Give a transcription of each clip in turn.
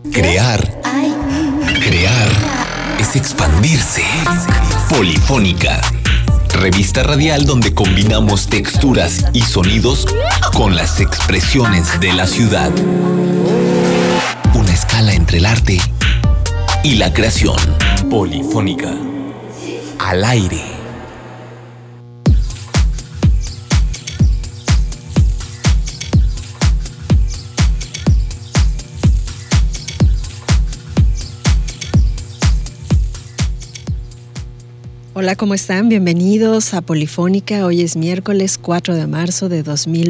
Crear es expandirse. Polifónica, revista radial donde combinamos texturas y sonidos con las expresiones de la ciudad. Una escala entre el arte y la creación. Polifónica, al aire. Hola, ¿cómo están? Bienvenidos a Polifónica. Hoy es miércoles 4 de marzo de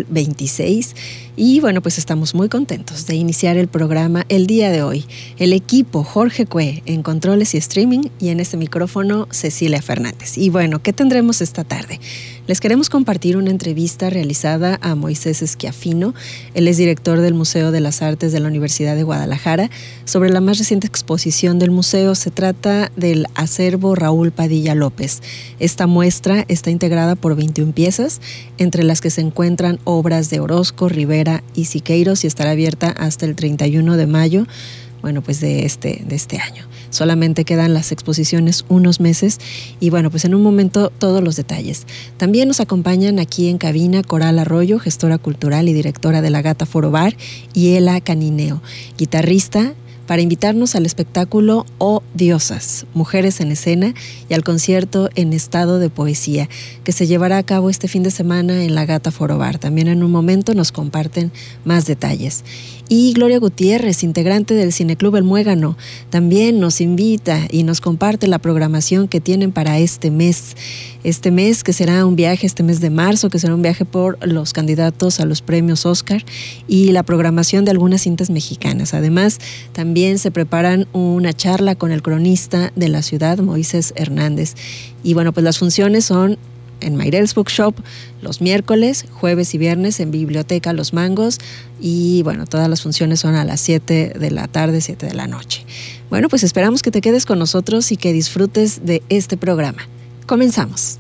2026 y bueno, pues estamos muy contentos de iniciar el programa el día de hoy. El equipo Jorge Cue en controles y streaming y en este micrófono Cecilia Fernández. Y bueno, ¿qué tendremos esta tarde? Les queremos compartir una entrevista realizada a Moisés Schiaffino. Él es director del Museo de las Artes de la Universidad de Guadalajara sobre la más reciente exposición del museo. Se trata del acervo Raúl Padilla López. Esta muestra está integrada por 21 piezas, entre las que se encuentran obras de Orozco, Rivera y Siqueiros y estará abierta hasta el 31 de mayo. Bueno, pues de este año. Solamente quedan las exposiciones unos meses y bueno, pues en un momento todos los detalles. También nos acompañan aquí en cabina Coral Arroyo, gestora cultural y directora de la Gata Foro Bar, y Ela Canineo, guitarrista, para invitarnos al espectáculo Oh Diosas, Mujeres en Escena, y al concierto En Estado de Poesía, que se llevará a cabo este fin de semana en la Gata Foro Bar. También en un momento nos comparten más detalles. Y Gloria Gutiérrez, integrante del Cineclub El Muégano, también nos invita y nos comparte la programación que tienen para este mes que será un viaje, este mes de marzo, que será un viaje por los candidatos a los premios Oscar y la programación de algunas cintas mexicanas. Además, también se preparan una charla con el cronista de la ciudad, Moisés Hernández. Y bueno, pues las funciones son en Mayrels Bookshop los miércoles, jueves y viernes en Biblioteca Los Mangos y bueno, todas las funciones son a las 7 de la tarde, 7 de la noche. Bueno, pues esperamos que te quedes con nosotros y que disfrutes de este programa. Comenzamos.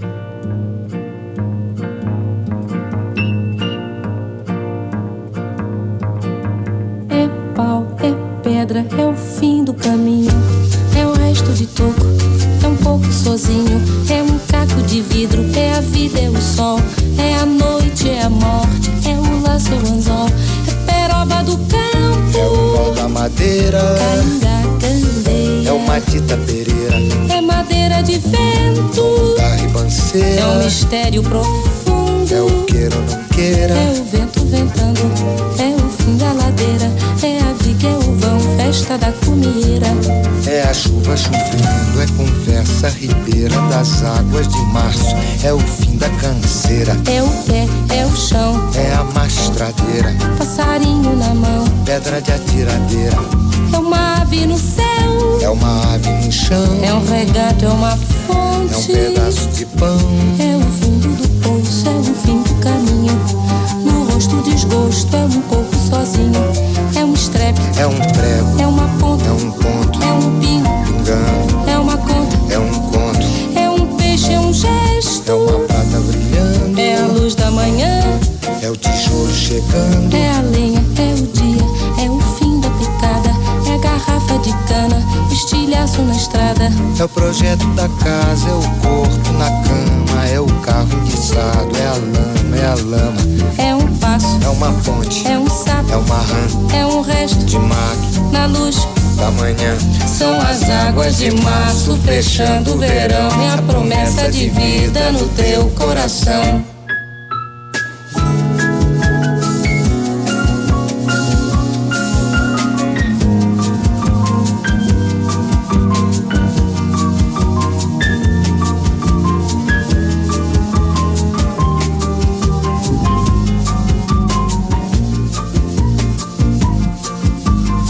É pau, é pedra, é o fim do caminho, é o resto de toco, é pouco sozinho, é caco de vidro, é a vida, é o sol, é a noite, é a morte, é o laço, é o anzol, é peroba do campo, é o pau da madeira, cainga, candeia, é o Matita Pereira, é madeira de vento, da ribanceira, é um mistério profundo, é o queira ou não queira, é o vento ventando, é o fim da ladeira, é a viga, é o vão, festa da comieira, é a chuva chovendo, é conversa ribeira das águas de março, é o fim da canseira, é o pé, é o chão, é a mastradeira, passarinho na mão, pedra de atiradeira, é uma ave no céu, é uma ave no chão, é um regato, é uma fonte, é um pedaço de pão, é o fundo do poço, é o fim do caminho, no rosto desgosto, é um corpo sozinho, é um estrepe, é um prego, é uma ponta, é um ponto, é um pingo, pingando, é uma conta, é um conto, é um peixe, é um gesto, é uma prata brilhando, é a luz da manhã, é o tijolo chegando, é a lenha, é o dia, é o fim da picada, é a garrafa de cana, o estilhaço na estrada, é o projeto da casa, é o corpo na cama, é o carro enguiçado, é a lama, é um passo, é uma ponte, é um sapo, é uma rã, é um resto de mar, na luz da manhã, são as águas de março fechando o verão, é a promessa de vida no teu coração.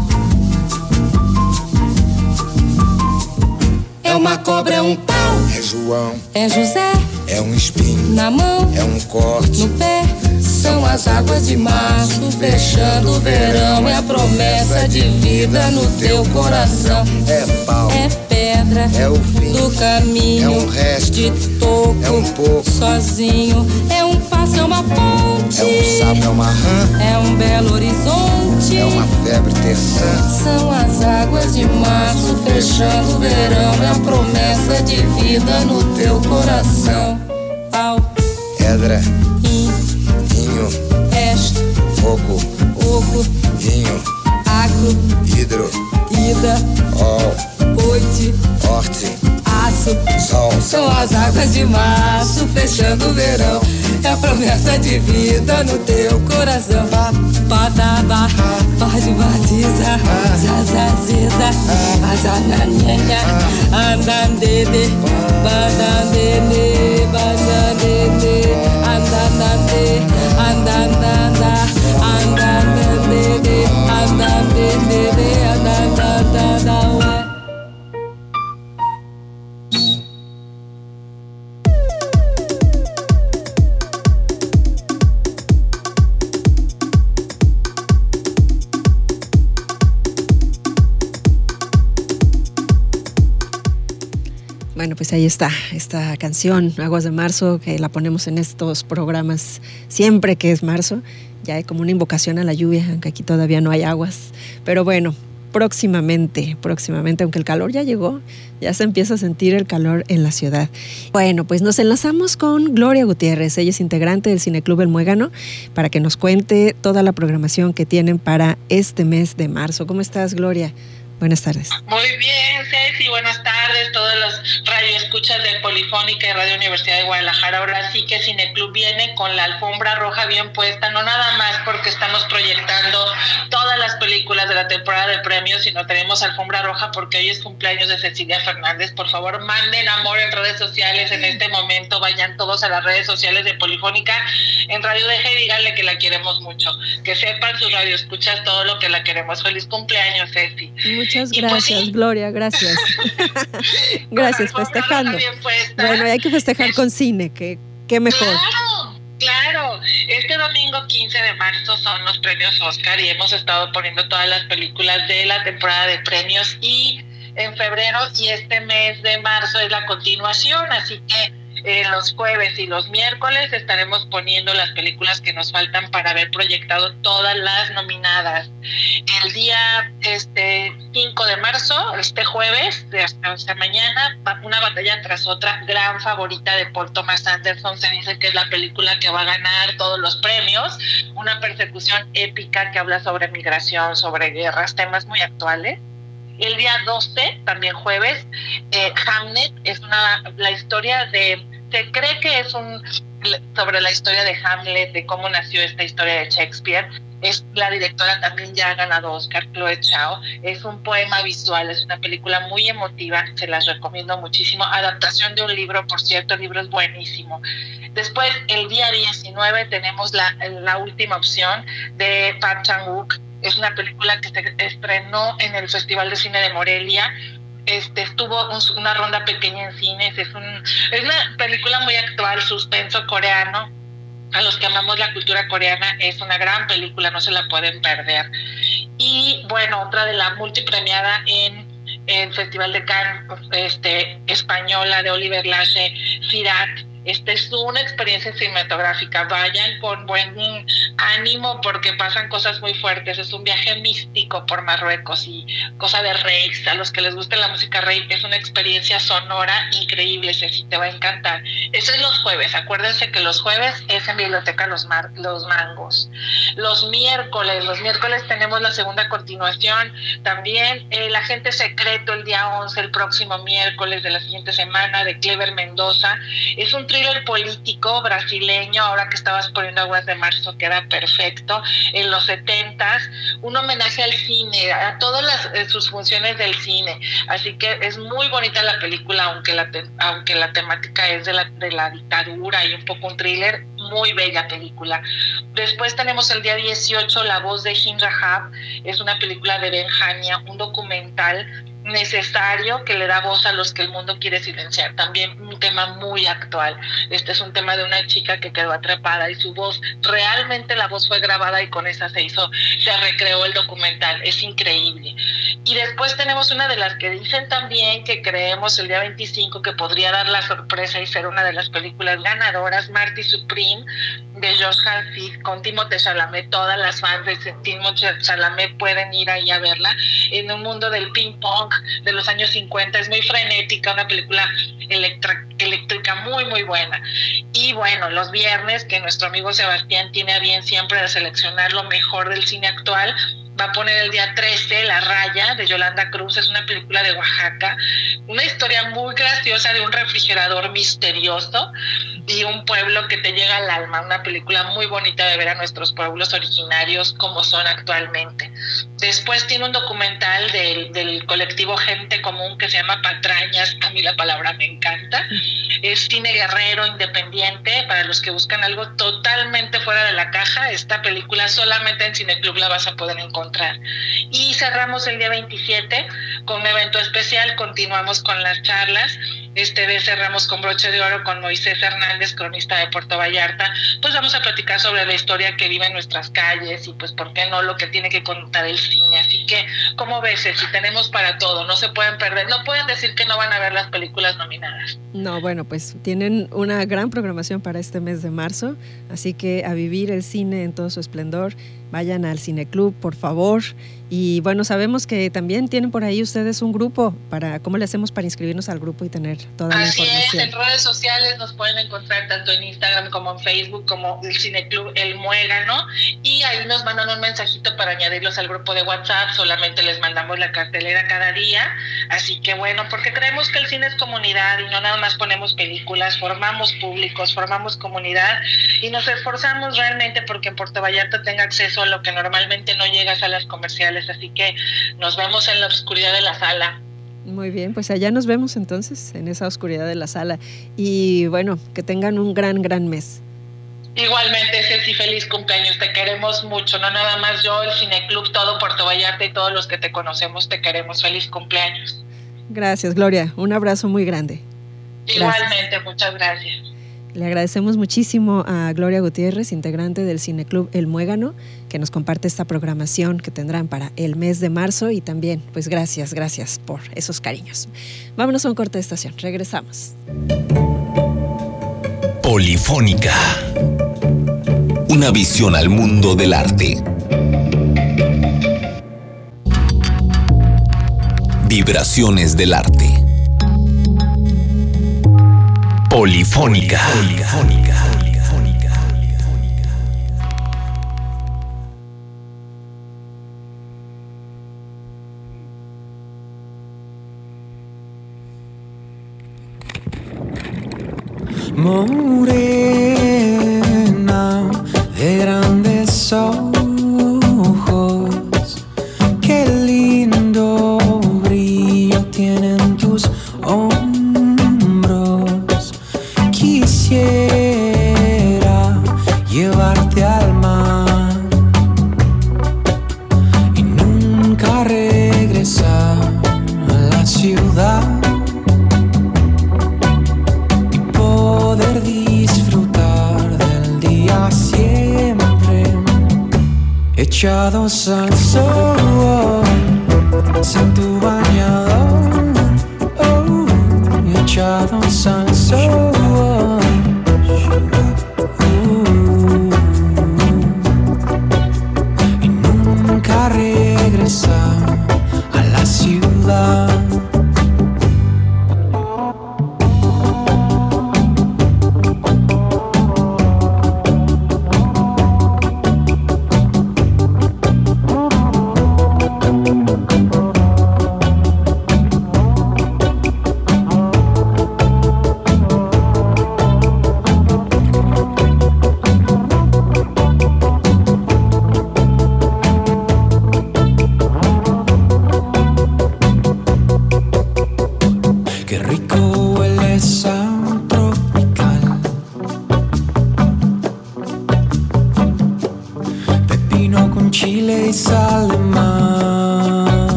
é uma cobra, é um pau, é João, é José, é espinho na mão, é corte, no pé. São as águas de março fechando o verão. É a promessa de vida no teu coração. É pau, é pedra, é o fim do caminho, é resto de toco, é pouco, sozinho. É passo, é uma ponte, é sapo, é uma rã, é belo horizonte, é uma febre terçã. São as águas de março fechando o verão. É a promessa de vida no teu coração. Pau, pedra, inho, resto, oco, inho, agro, hidro, ida, noite, horte, aço, sol. São as águas de março fechando o verão. É a promessa de vida no teu coração. Padaba, pode batiza, zazaziza, azananenha, andandede, bandandene, bandandene, andandande, andandanda, andandandene, andandendene, andandandanda, ué. Bueno, pues ahí está esta canción, Aguas de Marzo, que la ponemos en estos programas siempre que es marzo. Ya hay como una invocación a la lluvia, aunque aquí todavía no hay aguas. Pero bueno, próximamente, aunque el calor ya llegó, ya se empieza a sentir el calor en la ciudad. Bueno, pues nos enlazamos con Gloria Gutiérrez. Ella es integrante del Cineclub El Muégano, para que nos cuente toda la programación que tienen para este mes de marzo. ¿Cómo estás, Gloria? Buenas tardes. Muy bien, Ceci, buenas tardes, todos los radioescuchas de Polifónica y Radio Universidad de Guadalajara. Ahora sí que Cineclub viene con la alfombra roja bien puesta, no nada más porque estamos proyectando todas las películas de la temporada de premios, sino tenemos alfombra roja porque hoy es cumpleaños de Cecilia Fernández. Por favor, manden amor en redes sociales en este momento, vayan todos a las redes sociales de Polifónica en Radio DG y díganle que la queremos mucho, que sepan sus radioescuchas todo lo que la queremos. Feliz cumpleaños, Ceci. Muchas gracias, pues sí. Gloria, gracias. Gracias, festejando. Bueno, hay que festejar con cine, qué mejor. Claro. Este domingo 15 de marzo son los premios Oscar y hemos estado poniendo todas las películas de la temporada de premios y en febrero y este mes de marzo es la continuación, así que los jueves y los miércoles estaremos poniendo las películas que nos faltan para haber proyectado todas las nominadas. El día 5 de marzo, este jueves, hasta mañana, una batalla tras otra, gran favorita de Paul Thomas Anderson. Se dice que es la película que va a ganar todos los premios. Una persecución épica que habla sobre migración, sobre guerras, temas muy actuales. El día 12, también jueves, Hamlet es la historia se cree que es sobre la historia de Hamlet, de cómo nació esta historia de Shakespeare. La directora también ya ha ganado Oscar, Chloe Zhao. Es un poema visual, es una película muy emotiva, se las recomiendo muchísimo. Adaptación de un libro, por cierto, el libro es buenísimo. Después, el día 19, tenemos la última opción de Park Chan-wook. Es una película que se estrenó en el Festival de Cine de Morelia. Estuvo una ronda pequeña en cines. Es una película muy actual, suspenso coreano. A los que amamos la cultura coreana es una gran película, no se la pueden perder. Y bueno, otra de la multipremiada en el Festival de Cannes, española de Oliver Lache, Sirat. Es una experiencia cinematográfica. Vayan con buen ánimo porque pasan cosas muy fuertes. Es un viaje místico por Marruecos y cosa de raves. A los que les guste la música rave, es una experiencia sonora increíble. Ceci, te va a encantar. Eso es los jueves. Acuérdense que los jueves es en Biblioteca Los Mangos. Los miércoles tenemos la segunda continuación. También El Agente Secreto el día 11, el próximo miércoles de la siguiente semana, de Clever Mendoza. Es un thriller político brasileño. Ahora que estabas poniendo Aguas de Marzo, queda perfecto. En los 70s, un homenaje al cine, a todas sus funciones del cine. Así que es muy bonita la película, aunque la temática es de la dictadura y un poco un thriller. Muy bella película. Después tenemos el día 18 La Voz de Hin Rahab. Es una película de Ben Hania, un documental necesario, que le da voz a los que el mundo quiere silenciar. También un tema muy actual. Este es un tema de una chica que quedó atrapada y su voz, realmente la voz fue grabada y con esa se recreó el documental. Es increíble. Y después tenemos una de las que dicen también que creemos el día 25 que podría dar la sorpresa y ser una de las películas ganadoras, Marty Supreme, de Josh Hartnett con Timothée Chalamet. Todas las fans de Timothée Chalamet pueden ir ahí a verla. En un mundo del ping pong de los años 50, es muy frenética, una película eléctrica muy muy buena. Y bueno, los viernes, que nuestro amigo Sebastián tiene a bien siempre de seleccionar lo mejor del cine actual, va a poner el día 13 La Raya, de Yolanda Cruz. Es una película de Oaxaca, una historia muy graciosa de un refrigerador misterioso y un pueblo que te llega al alma. Una película muy bonita de ver a nuestros pueblos originarios como son actualmente. Después tiene un documental del colectivo Gente Común que se llama Patrañas. A mí la palabra me encanta. Es cine guerrero, independiente, para los que buscan algo totalmente fuera de la caja. Esta película solamente en Cineclub la vas a poder encontrar. Y cerramos el día 27 con un evento especial. Continuamos con las charlas. Este vez cerramos con broche de oro con Moisés Hernández, cronista de Puerto Vallarta. Pues vamos a platicar sobre la historia que vive en nuestras calles y pues por qué no lo que tiene que contar el cine. Así que, ¿cómo ves? Si tenemos para todo, no se pueden perder, no pueden decir que no van a ver las películas nominadas. No, bueno, pues tienen una gran programación para este mes de marzo, así que a vivir el cine en todo su esplendor. Vayan al Cineclub, por favor. Y bueno, sabemos que también tienen por ahí ustedes un grupo. ¿Cómo le hacemos para inscribirnos al grupo y tener toda la información? Así es, en redes sociales nos pueden encontrar tanto en Instagram como en Facebook como el Cineclub El Muégano, y ahí nos mandan un mensajito para añadirlos al grupo de WhatsApp. Solamente les mandamos la cartelera cada día. Así que bueno, porque creemos que el cine es comunidad y no nada más ponemos películas, formamos públicos, formamos comunidad y nos esforzamos realmente porque en Puerto Vallarta tenga acceso a lo que normalmente no llega a salas comerciales. Así que nos vemos en la oscuridad de la sala. Muy bien, pues allá nos vemos entonces, en esa oscuridad de la sala. Y bueno, que tengan un gran mes. Igualmente, Ceci, feliz cumpleaños, te queremos mucho, no nada más yo, el Cineclub, todo Puerto Vallarta y todos los que te conocemos te queremos. Feliz cumpleaños. Gracias, Gloria, un abrazo muy grande. Igualmente, gracias. Muchas gracias. Le agradecemos muchísimo a Gloria Gutiérrez, integrante del Cineclub El Muégano, que nos comparte esta programación que tendrán para el mes de marzo, y también, pues gracias por esos cariños. Vámonos a un corte de estación, regresamos. Polifónica. Una visión al mundo del arte. Vibraciones del arte. Polifónica. Morena de grandes ojos, qué lindo brillo tienen tus hombros. Quisiera llevarte al mar y nunca regresar a la ciudad, disfrutar del día siempre echados al sol, sin tu bañador, echados al sol, y nunca regresar a la ciudad.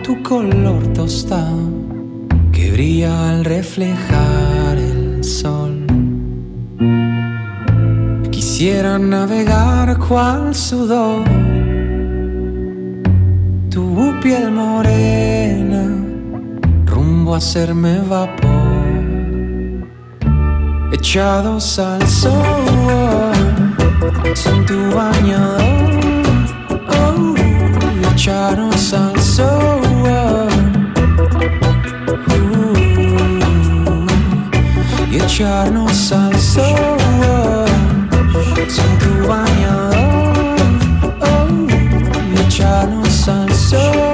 tu color tostado que brilla al reflejar el sol. Quisiera navegar cual sudor, tu piel morena, rumbo a hacerme vapor, echados al sol, sin tu bañador, oh, y echarnos al sol, y echarnos al sol, sin tu bañador, oh, y echarnos al sol.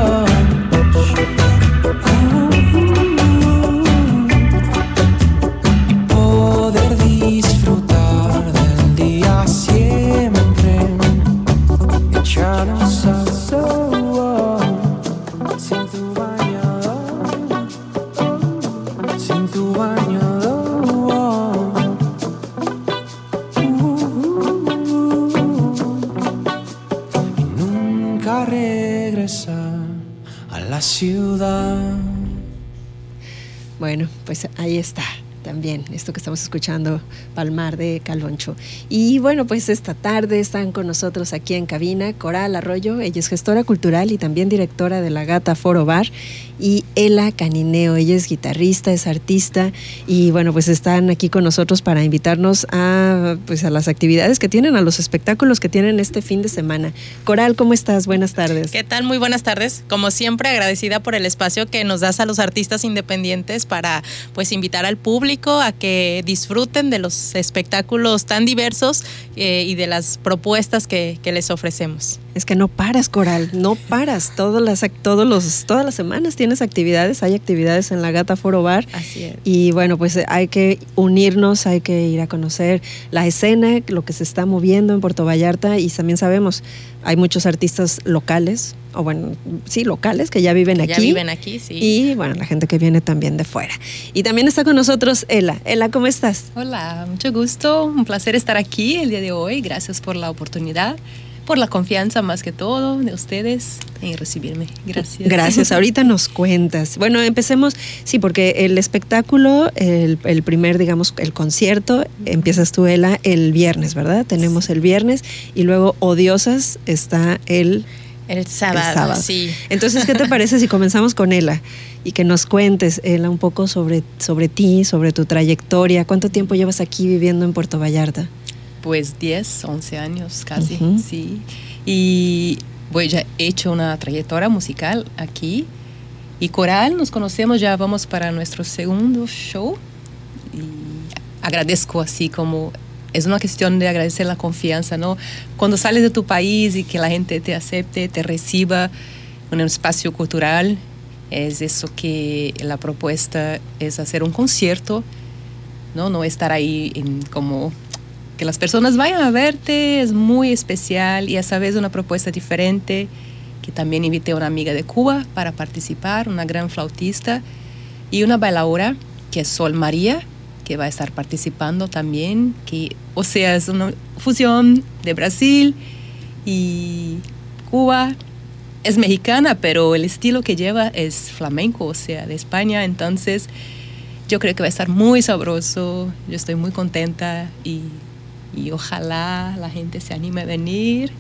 Ciudad. Bueno, pues ahí está también esto que estamos escuchando, Palmar de Caloncho. Y bueno, pues esta tarde están con nosotros aquí en cabina Coral Arroyo, ella es gestora cultural y también directora de La Gata Foro Bar, y Ela Canineo, ella es guitarrista, es artista, y bueno, pues están aquí con nosotros para invitarnos a, pues, a las actividades que tienen, a los espectáculos que tienen este fin de semana. Coral, ¿cómo estás? Buenas tardes. ¿Qué tal? Muy buenas tardes. Como siempre, agradecida por el espacio que nos das a los artistas independientes para, pues, invitar al público a que disfruten de los espectáculos tan diversos y de las propuestas que les ofrecemos. Es que no paras, Coral, no paras. Todas las semanas tienes actividades, hay actividades en La Gata Foro Bar. Así es. Y bueno, pues hay que unirnos, hay que ir a conocer la escena, lo que se está moviendo en Puerto Vallarta, y también sabemos, hay muchos artistas locales, o bueno, sí, locales que ya viven aquí. Ya viven aquí, sí. Y bueno, la gente que viene también de fuera. Y también está con nosotros Ela. Ela, ¿cómo estás? Hola, mucho gusto, un placer estar aquí el día de hoy. Gracias por la oportunidad, por la confianza más que todo de ustedes en recibirme. Gracias. Gracias, ahorita nos cuentas. Bueno, empecemos, sí, porque el espectáculo, el primer, digamos, el concierto, empiezas tú, Ela, el viernes, ¿verdad? Tenemos el viernes, y luego Odiosas está el sábado. Sí. Entonces, ¿qué te parece si comenzamos con Ela? Y que nos cuentes, Ela, un poco sobre ti, sobre tu trayectoria. ¿Cuánto tiempo llevas aquí viviendo en Puerto Vallarta? Pues 10, 11 años casi, Uh-huh. sí. Y pues ya he hecho una trayectoria musical aquí. Y Coral, nos conocemos, ya vamos para nuestro segundo show. Y agradezco así como... Es una cuestión de agradecer la confianza, ¿no? Cuando sales de tu país y que la gente te acepte, te reciba en un espacio cultural, es eso que la propuesta es hacer un concierto, ¿no? No estar ahí como que las personas vayan a verte, es muy especial, y a esa vez una propuesta diferente, que también invité a una amiga de Cuba para participar, una gran flautista, y una bailadora que es Sol María, que va a estar participando también, que, o sea, es una fusión de Brasil y Cuba. Es mexicana, pero el estilo que lleva es flamenco, o sea, de España. Entonces, yo creo que va a estar muy sabroso. Yo estoy muy contenta y ojalá la gente se anime a venir.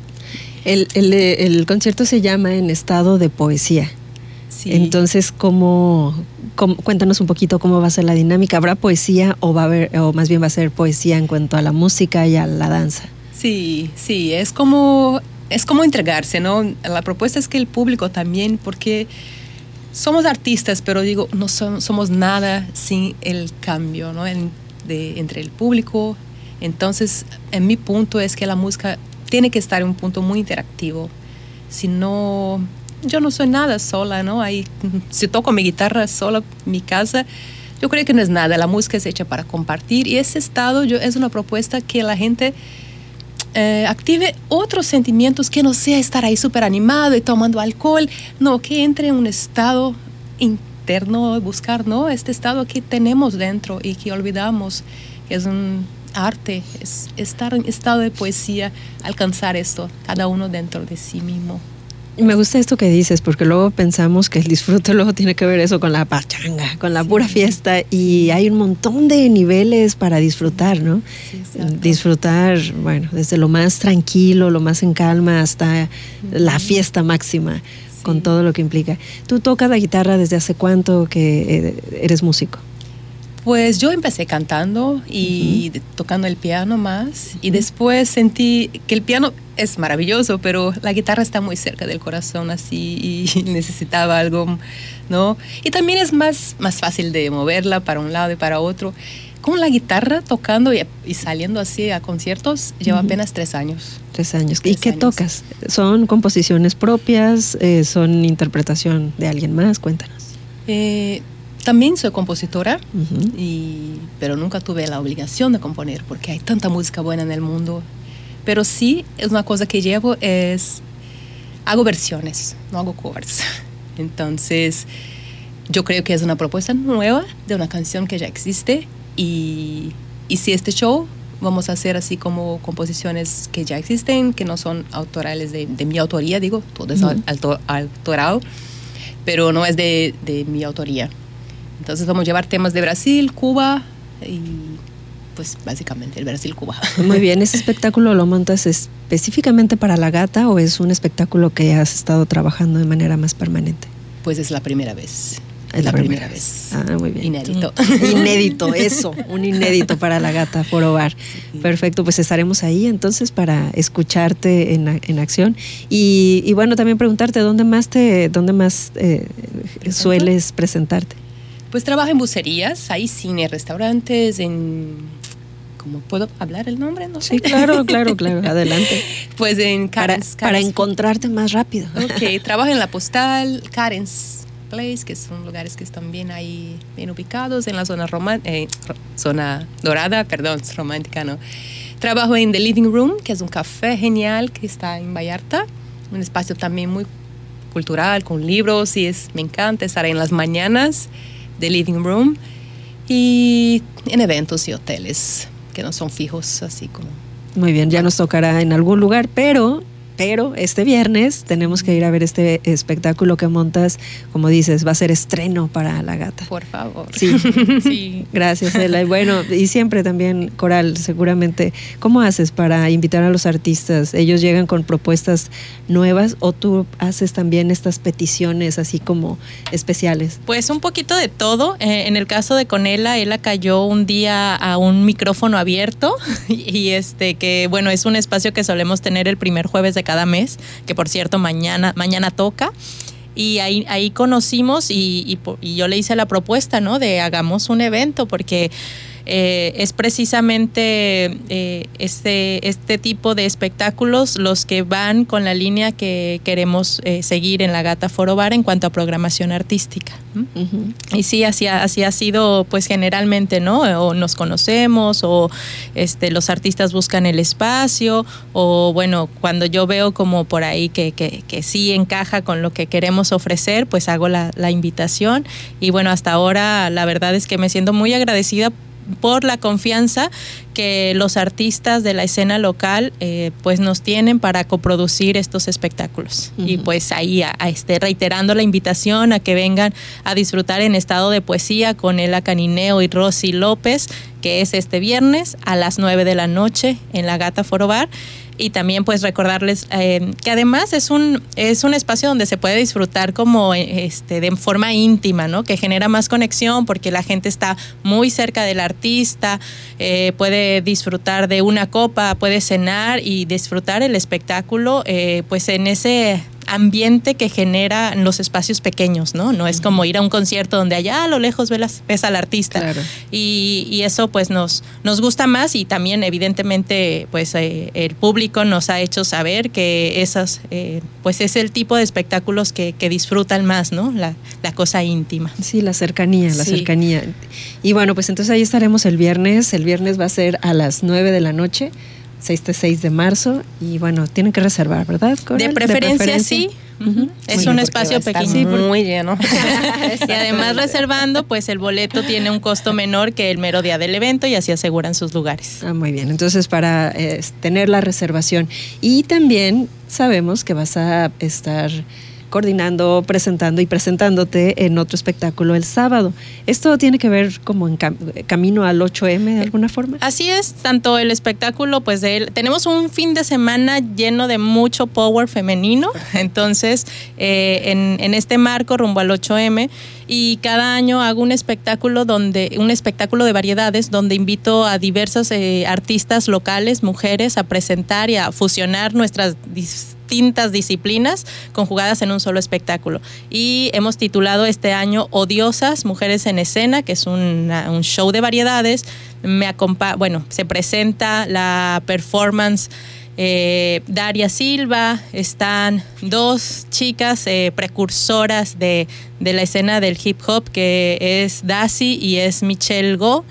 El concierto se llama En Estado de Poesía. Sí. Entonces, cuéntanos un poquito cómo va a ser la dinámica. ¿Habrá poesía o más bien va a ser poesía en cuanto a la música y a la danza? Sí, es como entregarse, ¿no? La propuesta es que el público también, porque somos artistas, pero digo, no somos nada sin el cambio, ¿no? Entre el público. Entonces, en mi punto es que la música tiene que estar en un punto muy interactivo. Si no... Yo no soy nada sola, ¿no? Ahí, si toco mi guitarra sola en mi casa, yo creo que no es nada. La música es hecha para compartir, y ese estado es una propuesta que la gente active otros sentimientos, que no sea estar ahí súper animado y tomando alcohol, no, que entre en un estado interno, buscar, ¿no? Este estado que tenemos dentro y que olvidamos, que es un arte, es estar en estado de poesía, alcanzar esto, cada uno dentro de sí mismo. Me gusta esto que dices, porque luego pensamos que el disfrute luego tiene que ver eso con la pachanga, con la pura fiesta, y hay un montón de niveles para disfrutar, ¿no? Sí, disfrutar, bueno, desde lo más tranquilo, lo más en calma, hasta la fiesta máxima, con todo lo que implica. ¿Tú tocas la guitarra desde hace cuánto que eres músico? Pues yo empecé cantando y tocando el piano más, y después sentí que el piano es maravilloso, pero la guitarra está muy cerca del corazón así, y necesitaba algo, ¿no? Y también es más fácil de moverla para un lado y para otro. Con la guitarra tocando y saliendo así a conciertos, llevo apenas 3 años. 3 años. ¿Y qué tocas? ¿Son composiciones propias? ¿Son interpretación de alguien más? Cuéntanos. También soy compositora, pero nunca tuve la obligación de componer porque hay tanta música buena en el mundo. Pero sí, es una cosa que llevo, hago versiones, no hago covers. Entonces, yo creo que es una propuesta nueva de una canción que ya existe, y si este show vamos a hacer así como composiciones que ya existen, que no son autorales de mi autoría, digo, todo es autorado, pero no es de mi autoría. Entonces vamos a llevar temas de Brasil, Cuba y pues básicamente el Brasil-Cuba. Muy bien, ¿ese espectáculo lo montas específicamente para la gata o es un espectáculo que has estado trabajando de manera más permanente? Pues es la primera vez. Es la primera vez. Ah, muy bien. Inédito. Inédito, eso, un inédito para la gata Foro Bar. Sí. Perfecto, pues estaremos ahí entonces para escucharte en acción. Y bueno, también preguntarte, ¿dónde más sueles presentarte? Pues trabajo en bucerías, hay cine, restaurantes, ¿cómo puedo hablar el nombre? No sé. Sí, claro, adelante. Pues en para encontrarte más rápido. Ok, trabajo en La Postal, Karen's Place, que son lugares que están bien ahí, bien ubicados en la zona dorada, es romántica, ¿no? Trabajo en The Living Room, que es un café genial que está en Vallarta, un espacio también muy cultural, con libros, y me encanta estar en las mañanas de Living Room, y en eventos y hoteles que no son fijos, así como... Muy bien, ya nos tocará en algún lugar, pero este viernes tenemos que ir a ver este espectáculo que montas, como dices, va a ser estreno para la gata. Por favor. Sí, sí. Gracias, Ela. Y bueno, y siempre también, Coral, seguramente, ¿cómo haces para invitar a los artistas? ¿Ellos llegan con propuestas nuevas o tú haces también estas peticiones así como especiales? Pues un poquito de todo. En el caso de Conela, ella cayó un día a un micrófono abierto y que bueno, es un espacio que solemos tener el primer jueves de cada mes, que por cierto mañana toca, y ahí conocimos y yo le hice la propuesta, ¿no? De hagamos un evento, porque es precisamente este tipo de espectáculos los que van con la línea que queremos seguir en la Gata Foro Bar en cuanto a programación artística. Y sí, así ha sido pues generalmente, ¿no? O nos conocemos o los artistas buscan el espacio, o bueno, cuando yo veo como por ahí que sí encaja con lo que queremos ofrecer, pues hago la invitación. Y bueno, hasta ahora la verdad es que me siento muy agradecida por la confianza que los artistas de la escena local pues nos tienen para coproducir estos espectáculos. Y pues ahí reiterando la invitación a que vengan a disfrutar en estado de poesía con Ela Canineo y Rosy López, que es este viernes a las 9 de la noche en la Gata Foro Bar. Y también pues recordarles que además es un espacio donde se puede disfrutar como de forma íntima, ¿no? Que genera más conexión porque la gente está muy cerca del artista, puede disfrutar de una copa, puede cenar y disfrutar el espectáculo pues en ese ambiente que genera los espacios pequeños, ¿no? No es como ir a un concierto donde allá a lo lejos ves al artista. Claro. Y eso pues nos gusta más, y también evidentemente pues el público nos ha hecho saber que esas pues es el tipo de espectáculos que disfrutan más, ¿no? La cosa íntima. Sí, la cercanía. Y bueno, pues entonces ahí estaremos el viernes. El viernes va a ser a las 9 de la noche. 6 de marzo, y bueno, tienen que reservar, ¿verdad, Coral? De preferencia sí, Es un espacio pequeño. Muy lleno. Y además reservando, pues el boleto tiene un costo menor que el mero día del evento y así aseguran sus lugares. Muy bien, entonces para tener la reservación. Y también sabemos que vas a estar coordinando, presentando y presentándote en otro espectáculo el sábado. ¿Esto tiene que ver como en camino al 8M de alguna forma? Así es, tanto el espectáculo, pues tenemos un fin de semana lleno de mucho power femenino, entonces en este marco rumbo al 8M, y cada año hago un espectáculo de variedades donde invito a diversos artistas locales, mujeres, a presentar y a fusionar nuestras distintas disciplinas conjugadas en un solo espectáculo. Y hemos titulado este año Odiosas, Mujeres en Escena, que es un show de variedades. Se presenta la performance Daria Silva, están dos chicas precursoras de la escena del hip hop, que es Daisy y es Michelle Go.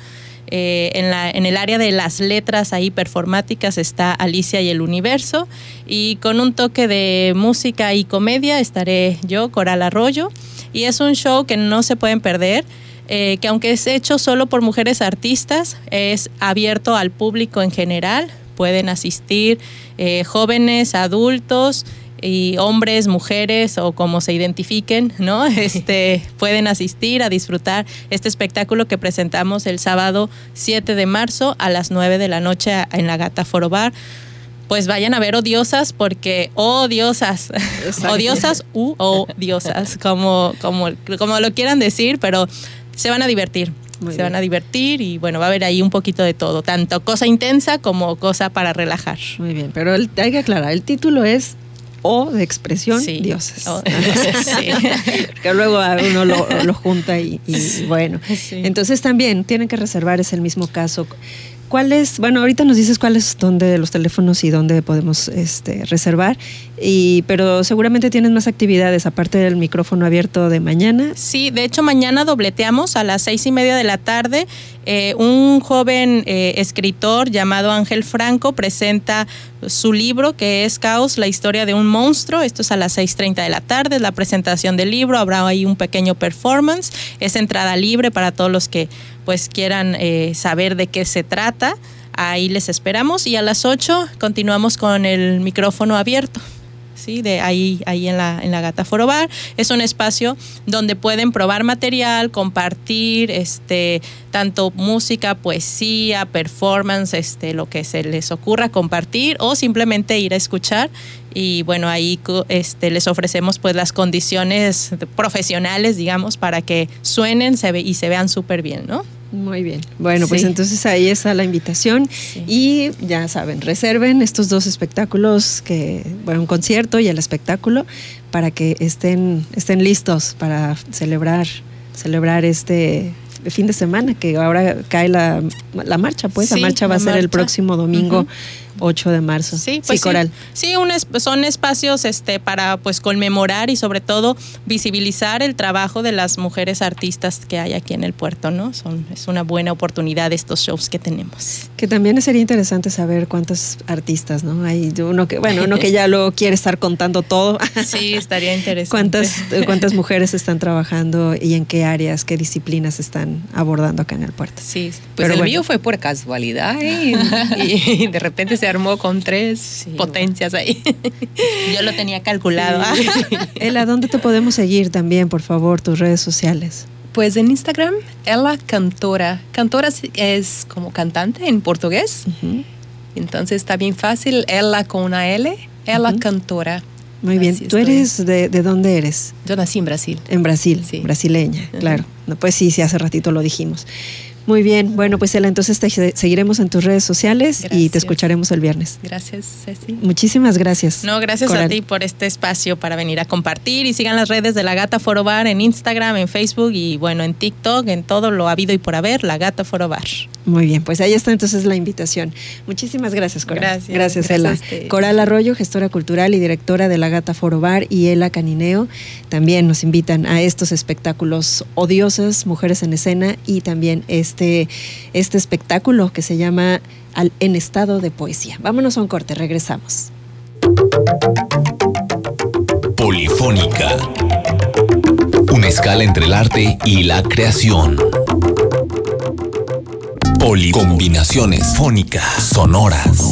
En el área de las letras ahí performáticas está Alicia y el Universo, y con un toque de música y comedia estaré yo, Coral Arroyo, y es un show que no se pueden perder, que aunque es hecho solo por mujeres artistas, es abierto al público en general. Pueden asistir jóvenes, adultos y hombres, mujeres o como se identifiquen, ¿no? Pueden asistir a disfrutar este espectáculo que presentamos el sábado 7 de marzo a las 9 de la noche en la Gata Foro Bar. Pues vayan a ver Odiosas, porque odiosas, odiosas u odiosas, como lo quieran decir, pero se van a divertir. Van a divertir y bueno, va a haber ahí un poquito de todo, tanto cosa intensa como cosa para relajar. Muy bien, pero hay que aclarar, el título es O de expresión, sí. Dioses. Sí. Que luego uno lo junta y bueno. Sí. Entonces también tienen que reservar, es el mismo caso. ¿Cuáles? Bueno, ahorita nos dices cuáles dónde los teléfonos y dónde podemos reservar, pero seguramente tienes más actividades aparte del micrófono abierto de mañana. Sí, de hecho mañana dobleteamos a las 6:30 de la tarde. Un joven escritor llamado Ángel Franco presenta su libro, que es Caos, la historia de un monstruo. Esto es a las 6:30 de la tarde, es la presentación del libro. Habrá ahí un pequeño performance. Es entrada libre para todos los que pues quieran saber de qué se trata. Ahí les esperamos, y a las 8 continuamos con el micrófono abierto. Sí, de ahí en la Gata Foro Bar. Es un espacio donde pueden probar material, compartir tanto música, poesía, performance, lo que se les ocurra compartir, o simplemente ir a escuchar. Y bueno, ahí les ofrecemos pues las condiciones profesionales, digamos, para que suenen y se vean súper bien, ¿no? Muy bien. Bueno, pues entonces ahí está la invitación. Sí. Y ya saben, reserven estos dos espectáculos, un concierto y el espectáculo, para que estén listos para celebrar este fin de semana, que ahora cae la marcha, pues. Sí, la marcha va a ser el próximo domingo, 8 de marzo. Sí, pues Coral. Sí, son espacios para pues conmemorar y sobre todo visibilizar el trabajo de las mujeres artistas que hay aquí en el puerto, ¿no? Es una buena oportunidad estos shows que tenemos. Que también sería interesante saber cuántos artistas, ¿no? Hay uno que ya lo quiere estar contando todo. Sí, estaría interesante. ¿Cuántas mujeres están trabajando y en qué áreas, qué disciplinas están abordando acá en el puerto? Sí, pues el mío fue por casualidad y de repente se armó con 3 potencias ahí. Yo lo tenía calculado. Sí. Ela, ¿dónde te podemos seguir también, por favor, tus redes sociales? Pues en Instagram, Ela Cantora. Cantora es como cantante en portugués. Uh-huh. Entonces está bien fácil, Ela con una L, Ela Cantora. Muy bien. ¿Tú eres de dónde eres? Yo nací en Brasil. En Brasil, sí. Brasileña, claro. Pues sí, hace ratito lo dijimos. Muy bien, bueno, pues Ela, entonces te seguiremos en tus redes sociales. Gracias. Y te escucharemos el viernes. Gracias, Ceci. Muchísimas gracias. No, gracias Coral. A ti por este espacio para venir a compartir, y sigan las redes de la Gata Foro Bar en Instagram, en Facebook y bueno, en TikTok, en todo lo habido y por haber, la Gata Foro Bar. Muy bien, pues ahí está entonces la invitación. Muchísimas gracias, Coral. Gracias Ela. Coral Arroyo, gestora cultural y directora de la Gata Foro Bar, y Ela Canineo también nos invitan a estos espectáculos Odiosas, Mujeres en Escena, y también este espectáculo que se llama En Estado de Poesía. Vámonos a un corte, regresamos. Polifónica. Una escala entre el arte y la creación. Combinaciones fónicas, sonoras.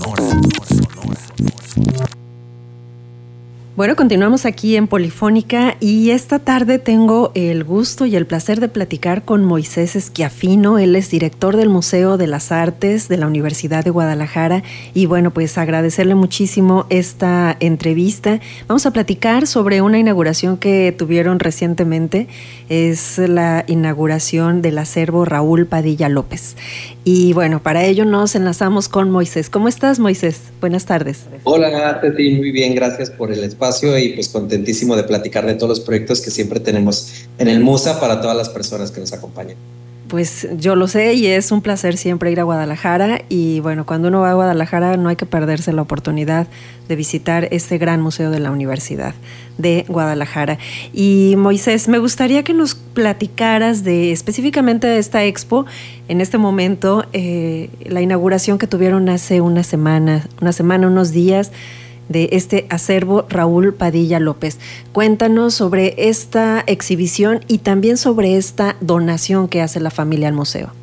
Bueno, continuamos aquí en Polifónica y esta tarde tengo el gusto y el placer de platicar con Moisés Schiaffino. Él es director del Museo de las Artes de la Universidad de Guadalajara y bueno, pues agradecerle muchísimo esta entrevista. Vamos a platicar sobre una inauguración que tuvieron recientemente. Es la inauguración del acervo Raúl Padilla López. Y bueno, para ello nos enlazamos con Moisés. ¿Cómo estás, Moisés? Buenas tardes. Hola, Teti, muy bien, gracias por el espacio y pues contentísimo de platicar de todos los proyectos que siempre tenemos en el MUSA para todas las personas que nos acompañan. Pues yo lo sé y es un placer siempre ir a Guadalajara y bueno, cuando uno va a Guadalajara no hay que perderse la oportunidad de visitar este gran museo de la Universidad de Guadalajara. Y Moisés, me gustaría que nos platicaras específicamente de esta expo, en este momento, la inauguración que tuvieron hace unos días, de este acervo Raúl Padilla López. Cuéntanos sobre esta exhibición y también sobre esta donación que hace la familia al museo.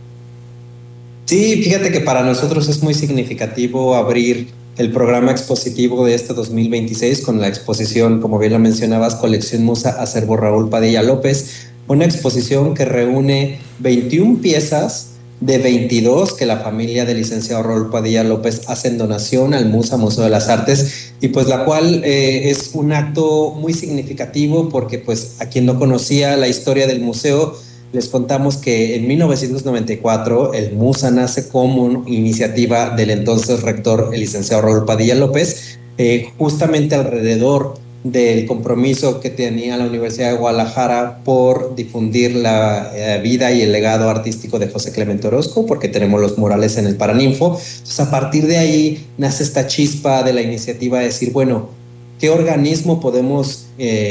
Sí, fíjate que para nosotros es muy significativo abrir el programa expositivo de este 2026 con la exposición, como bien la mencionabas, Colección MUSA Acervo Raúl Padilla López, una exposición que reúne 21 piezas de 22 que la familia del licenciado Raúl Padilla López hace en donación al MUSA, Museo de las Artes, y pues la cual es un acto muy significativo porque pues a quien no conocía la historia del museo, les contamos que en 1994 el MUSA nace como iniciativa del entonces rector, el licenciado Raúl Padilla López, justamente alrededor del compromiso que tenía la Universidad de Guadalajara por difundir la vida y el legado artístico de José Clemente Orozco, porque tenemos los murales en el Paraninfo. Entonces, a partir de ahí nace esta chispa de la iniciativa de decir, bueno, ¿qué organismo podemos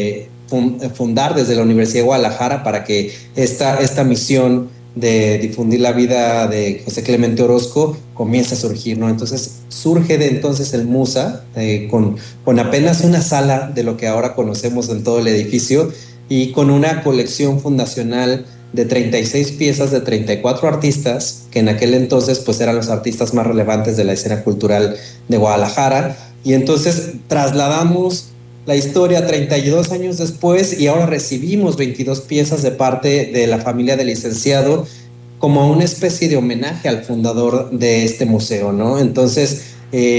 fundar desde la Universidad de Guadalajara para que esta misión de difundir la vida de José Clemente Orozco comienza a surgir, ¿no? Entonces surge de entonces el MUSA con apenas una sala de lo que ahora conocemos en todo el edificio y con una colección fundacional de 36 piezas de 34 artistas que en aquel entonces pues eran los artistas más relevantes de la escena cultural de Guadalajara, y entonces trasladamos la historia 32 años después y ahora recibimos 22 piezas de parte de la familia del licenciado como una especie de homenaje al fundador de este museo, ¿no? Entonces,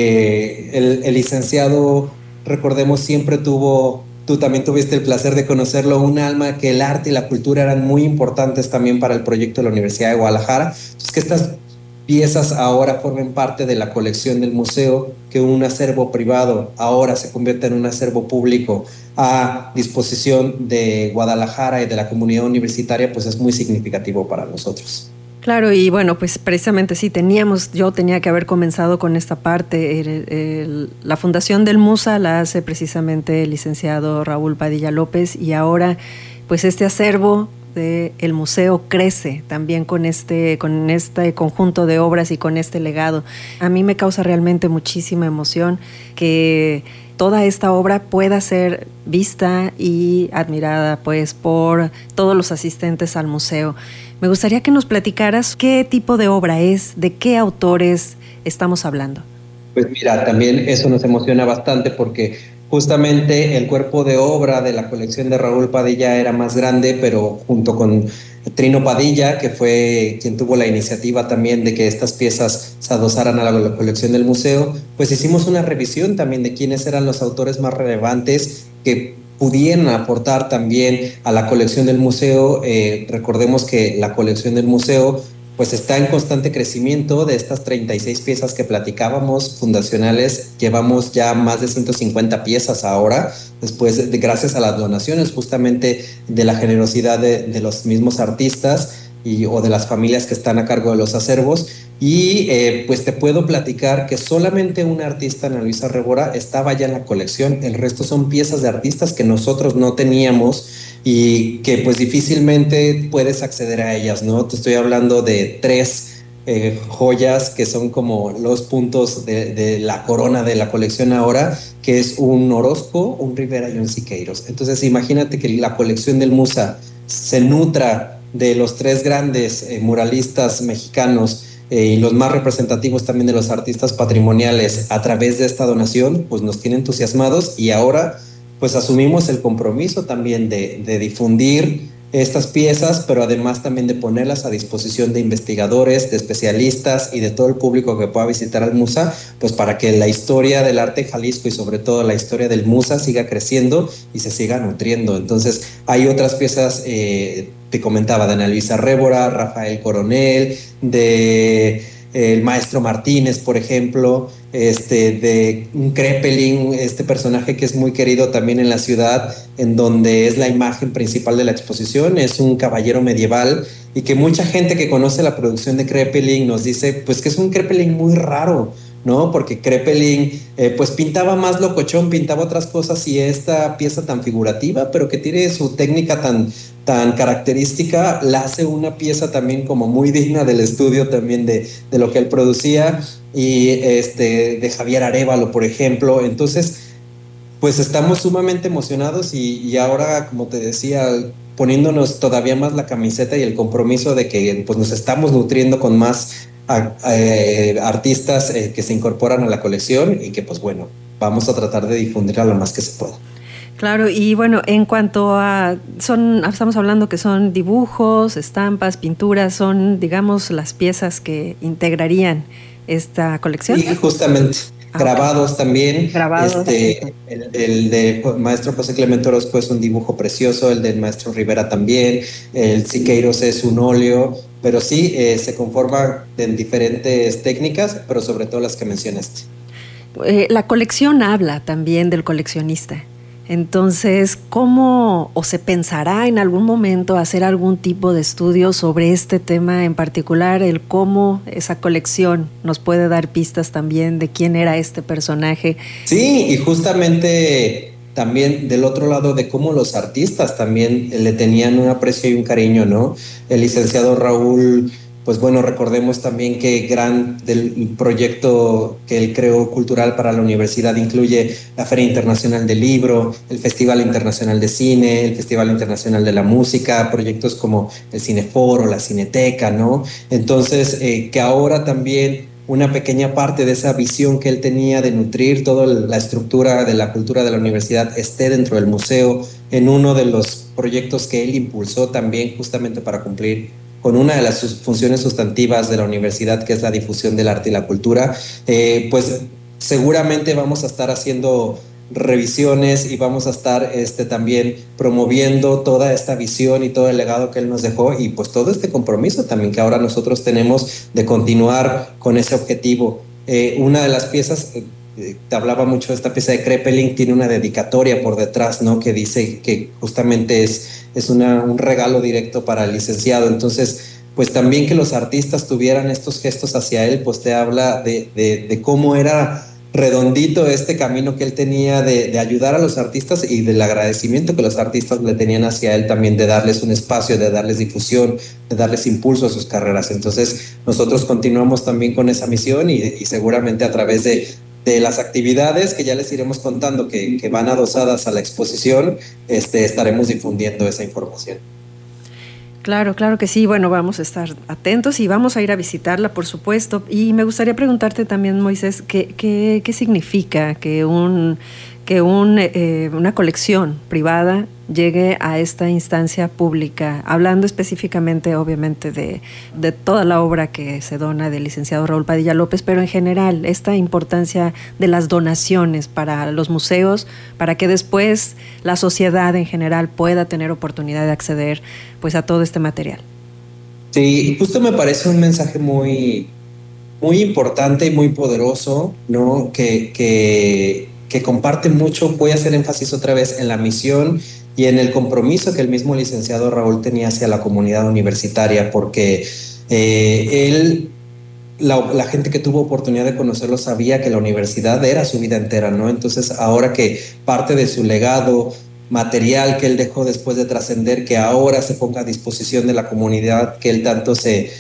el licenciado, recordemos, siempre tú también tuviste el placer de conocerlo, un alma que el arte y la cultura eran muy importantes también para el proyecto de la Universidad de Guadalajara. Entonces, que estas piezas ahora formen parte de la colección del museo, que un acervo privado ahora se convierte en un acervo público a disposición de Guadalajara y de la comunidad universitaria, pues es muy significativo para nosotros. Claro, y bueno, pues precisamente sí, yo tenía que haber comenzado con esta parte. La fundación del MUSA la hace precisamente el licenciado Raúl Padilla López y ahora pues este acervo el museo crece también con este conjunto de obras y con este legado. A mí me causa realmente muchísima emoción que toda esta obra pueda ser vista y admirada pues por todos los asistentes al museo. Me gustaría que nos platicaras qué tipo de obra es, de qué autores estamos hablando. Pues mira, también eso nos emociona bastante porque justamente el cuerpo de obra de la colección de Raúl Padilla era más grande, pero junto con Trino Padilla, que fue quien tuvo la iniciativa también de que estas piezas se adosaran a la colección del museo, pues hicimos una revisión también de quiénes eran los autores más relevantes que pudieran aportar también a la colección del museo. Recordemos que la colección del museo pues está en constante crecimiento. De estas 36 piezas que platicábamos fundacionales, llevamos ya más de 150 piezas ahora, después gracias a las donaciones justamente de la generosidad de los mismos artistas o de las familias que están a cargo de los acervos. Y pues te puedo platicar que solamente una artista, Ana Luisa Rebora, estaba ya en la colección. El resto son piezas de artistas que nosotros no teníamos y que pues difícilmente puedes acceder a ellas, ¿no? Te estoy hablando de 3 joyas que son como los puntos de la corona de la colección ahora, que es un Orozco, un Rivera y un Siqueiros. Entonces imagínate que la colección del Musa se nutra de los tres grandes muralistas mexicanos y los más representativos también de los artistas patrimoniales a través de esta donación, pues nos tiene entusiasmados, y ahora pues asumimos el compromiso también de difundir estas piezas, pero además también de ponerlas a disposición de investigadores, de especialistas y de todo el público que pueda visitar al Musa, pues para que la historia del arte en Jalisco y sobre todo la historia del Musa siga creciendo y se siga nutriendo. Entonces hay otras piezas, te comentaba, de Ana Luisa Révora, Rafael Coronel, de el maestro Martínez, por ejemplo, de un Kreppelin, este personaje que es muy querido también en la ciudad, en donde es la imagen principal de la exposición, es un caballero medieval, y que mucha gente que conoce la producción de Kreppelin nos dice pues que es un Kreppelin muy raro, ¿no? Porque Kreppelin pues pintaba más locochón, pintaba otras cosas, y esta pieza tan figurativa, pero que tiene su técnica tan característica, la hace una pieza también como muy digna del estudio también de lo que él producía, y de Javier Arévalo, por ejemplo. Entonces pues estamos sumamente emocionados, y ahora, como te decía, poniéndonos todavía más la camiseta y el compromiso de que pues nos estamos nutriendo con más artistas que se incorporan a la colección, y que pues bueno, vamos a tratar de difundirla lo más que se pueda. Claro, y bueno, en cuanto a, estamos hablando que son dibujos, estampas, pinturas, son, digamos, las piezas que integrarían esta colección. Sí, justamente. Grabados también. Grabados. El de maestro José Clemente Orozco es un dibujo precioso, el del maestro Rivera también, el Siqueiros es un óleo, pero sí, se conforma en diferentes técnicas, pero sobre todo las que mencionaste. La colección habla también del coleccionista. Entonces, ¿cómo o se pensará en algún momento hacer algún tipo de estudio sobre este tema en particular, el cómo esa colección nos puede dar pistas también de quién era este personaje? Sí, y justamente también del otro lado de cómo los artistas también le tenían un aprecio y un cariño, ¿no? El licenciado Raúl, pues bueno, recordemos también que gran del proyecto que él creó cultural para la universidad incluye la Feria Internacional del Libro, el Festival Internacional de Cine, el Festival Internacional de la Música, proyectos como el Cineforo, la Cineteca, ¿no? Entonces, que ahora también una pequeña parte de esa visión que él tenía de nutrir toda la estructura de la cultura de la universidad esté dentro del museo, en uno de los proyectos que él impulsó también justamente para cumplir con una de las funciones sustantivas de la universidad, que es la difusión del arte y la cultura, pues seguramente vamos a estar haciendo revisiones y vamos a estar también promoviendo toda esta visión y todo el legado que él nos dejó, y pues todo este compromiso también que ahora nosotros tenemos de continuar con ese objetivo. Una de las piezas, te hablaba mucho de esta pieza de Kreppelin, tiene una dedicatoria por detrás, ¿no? Que dice que justamente es un regalo directo para el licenciado. Entonces, pues también que los artistas tuvieran estos gestos hacia él, pues te habla de cómo era redondito este camino que él tenía de ayudar a los artistas, y del agradecimiento que los artistas le tenían hacia él también, de darles un espacio, de darles difusión, de darles impulso a sus carreras. Entonces nosotros continuamos también con esa misión, y seguramente a través de las actividades que ya les iremos contando que van adosadas a la exposición, estaremos difundiendo esa información. Claro, claro que sí. Bueno, vamos a estar atentos y vamos a ir a visitarla, por supuesto. Y me gustaría preguntarte también, Moisés, ¿qué significa que una colección privada llegue a esta instancia pública? Hablando específicamente, obviamente, de toda la obra que se dona del licenciado Raúl Padilla López, pero en general, esta importancia de las donaciones para los museos, para que después la sociedad en general pueda tener oportunidad de acceder pues a todo este material. Sí, justo me parece un mensaje muy, muy importante y muy poderoso, ¿no? Que comparte mucho. Voy a hacer énfasis otra vez en la misión y en el compromiso que el mismo licenciado Raúl tenía hacia la comunidad universitaria, porque la gente que tuvo oportunidad de conocerlo sabía que la universidad era su vida entera, ¿no? Entonces, ahora que parte de su legado material que él dejó después de trascender, que ahora se ponga a disposición de la comunidad que él tanto se